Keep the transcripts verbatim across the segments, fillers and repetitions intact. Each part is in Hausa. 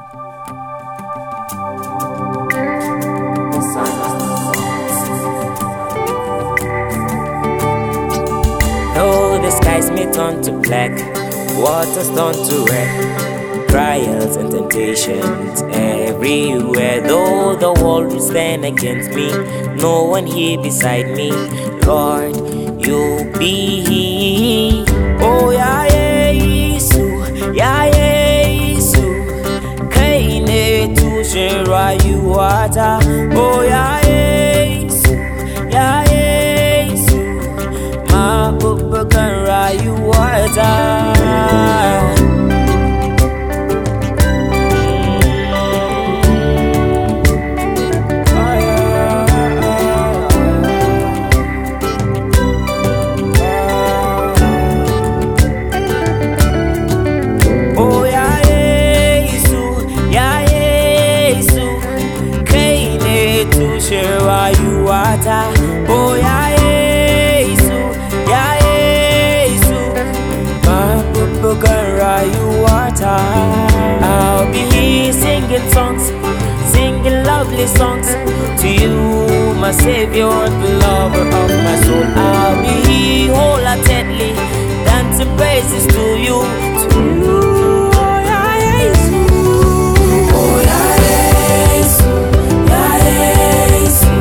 Though the skies may turn to black, waters turn to red, trials and temptations everywhere. Though the world will stand against me, no one here beside me. Lord, you be He. Oh yeah, Yesu, yeah Yesu, kai ne tushen rayuwata. Oh yeah, Yesu, yeah Yesu, mabubukan rayuwata. Oh yeah, Yesu, yeah Yesu, mabubukan rayuwata. I'll be here singing songs, singing lovely songs to you, my Savior, the lover of my soul. I'll be here wholeheartedly dancing praises to you, to you. Oh yeah, Yesu, oh yeah, Yesu, yeah Yesu,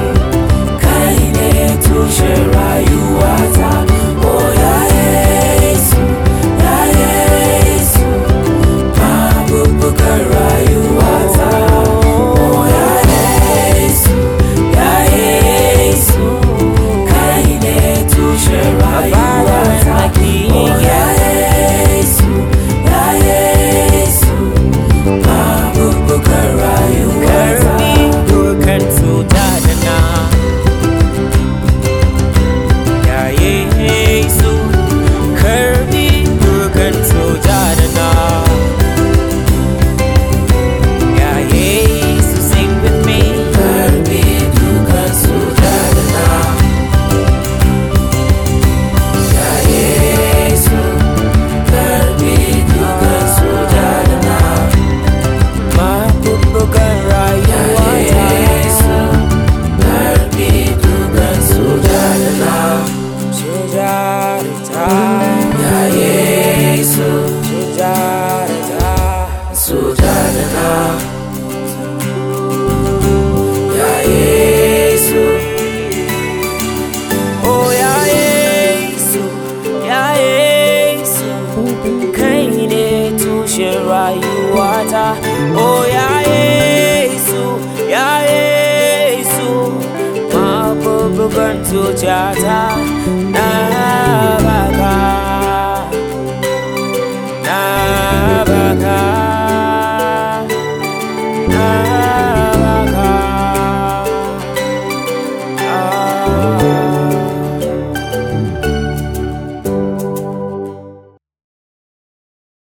tushen rayuwata. Oh yeah, Yesu, yeah Yesu, mabubukan rayuwata. Oh yeah, Yesu, yeah Yesu, kai ne tushen rayuwata. Oh yeah, Yesu, yeah Yesu, mabubukan rayuwata. Karbi dukan sujadana, Yesu, karbi dukan sujadana. Yeah, Yesu, sing with me. Karbi dukan sujadana. Yeah, Yesu, karbi dukan sujadana. Mabubukan rayuwata. Yeah, Yesu, karbi dukan sujadana. Sujadana, ya Yesu, sujadana, sujadana, ya Yesu. Oh ya Yesu, ya Yesu, kai ne tushen rayuwata. Oh ya Yesu, ya Yesu, mabubukan sujata.